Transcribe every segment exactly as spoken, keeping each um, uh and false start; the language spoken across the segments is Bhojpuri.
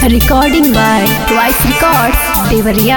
Recording by Twice Records, Devariya.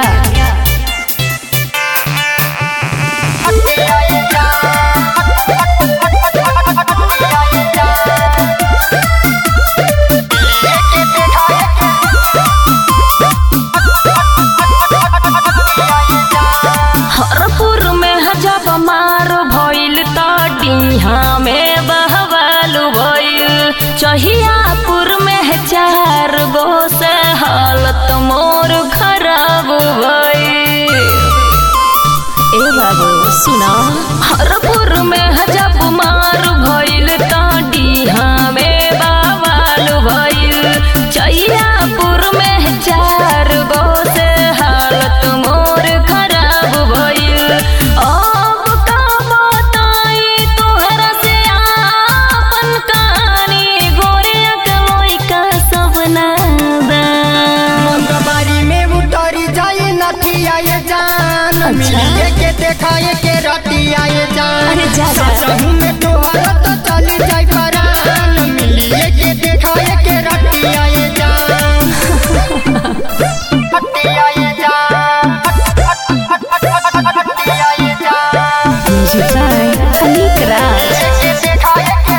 Harpur में जब मार भइल त डीहा में बहवालू भइल। चहियापुर में चार गो से हालत मोर खराब भइल। ए बाबू सुना, हरपुर में जब मार भइल त डीहा में बहवालू भइल। चहियापुर में चार गो से हालत मोर खराब भइल। अब का बताई तोहरा से आपन कहानी, गोरिया के लइका सब नादा। मंगबारी में उतरी जाए नथिया ये जान, मिलिए के देखाए के रतिया ये जान। अरे जा जा। ससहु में तोहरा तो चली जाए परान, मिलिए के देखाए के रतिया ये जान। रतिया ये जान, रतिया ये जान। Music by Alik Raj. के देखाए के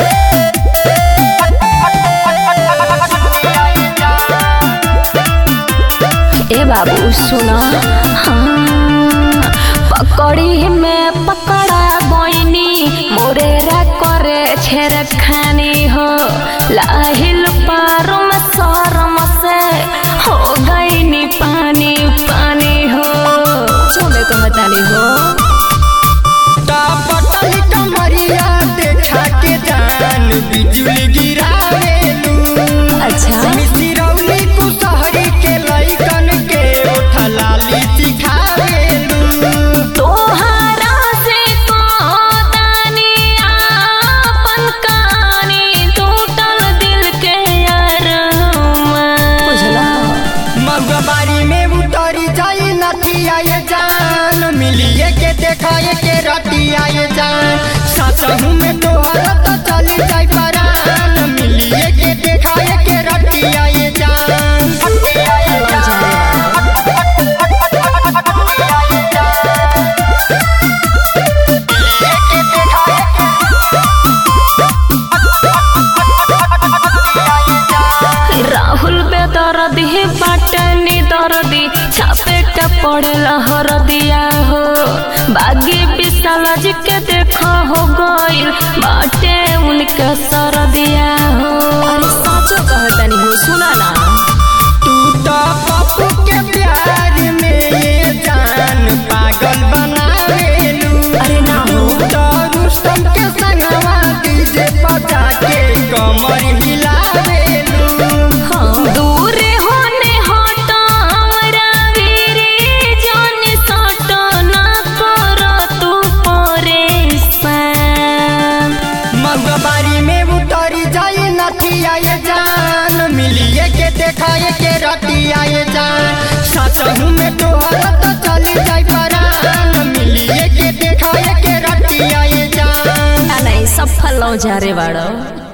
रतिया ये जान। ए बाबू सुना, हाँ पकड़ी में पकड़ा गईनी, मोरेरा करे छेर खानी हो। लाहिल पार में शरम से हो गईनी पानी पानी हो। चले कहतानी हो, पटल कमरिया देखा के जान, बिजुली गिरावेलू। अच्छा मिसिरौली कुसहरी के लइकन के उठलाली सिखावेलू। तोहरा से कहतानी आपन कहानी, टूटल दिल के यारमा। बुझला। मगबारी में उतरी जाई नथिया ये जान, मिलिए के देखाए के रतिया ये जान। ससहु में तोहरा तो चली जाई परान, मिलिए के देखाए के रतिया ये जान। रतिया ये जान, रतिया ये जान। मिलिए के देखाए के रतिया ये जान। राहुल बेदर्दी पाटनी दर्दी, छापेट पड़ेला हरदिया हो। बागी विशाल जी के देखा हो गइल बाटे उनके सरदिया हो। अरे साचो कहतानी हो, सुना ना। तू तो पप्पू के प्यार में ये जान पागल बनावेलू। अरे ना हो। तू तो रुस्तम के संगवा डीजे बजा के कमर हिलावेलू। दूर होने हटा हमरा वीरी जान, सट ना कर तू परेशान। मगबारी में उतरी जाए नथिया ये जान, मिलिए के देखाए के रतिया ये जान। ससहु में तोहरा तो चली जाए परान, मिलिए के देखाए के रतिया ये जान। नहीं सब फल जा रे बाड़ो।